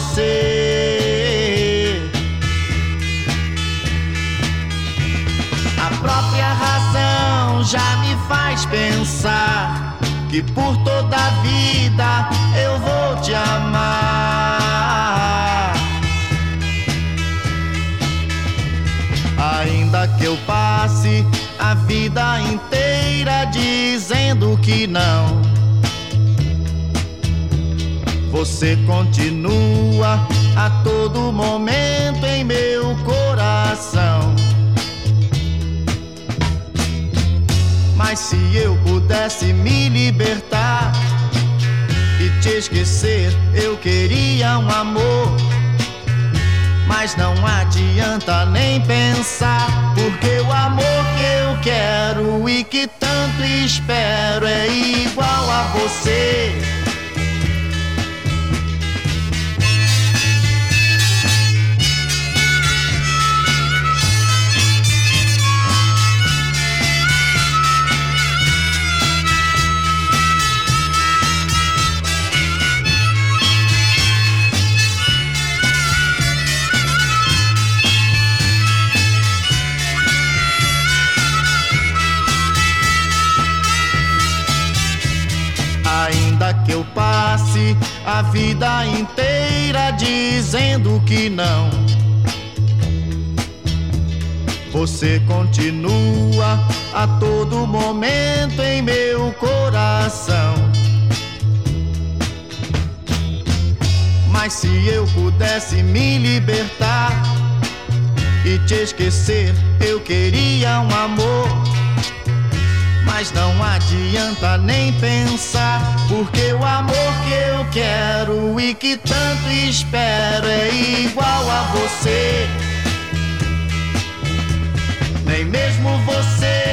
você. A própria razão já me faz pensar que por toda a vida eu vou te amar. Ainda que eu passe a vida inteira dizendo que não, você continua a todo momento em meu coração. Mas se eu pudesse me libertar e te esquecer, eu queria um amor. Mas não adianta nem pensar, porque o amor que eu quero e que tanto espero é igual a você. Ainda que eu passe a vida inteira dizendo que não, você continua a todo momento em meu coração. Mas se eu pudesse me libertar e te esquecer, eu queria um amor. Mas não adianta nem pensar, porque o amor que eu quero e que tanto espero é igual a você. Nem mesmo você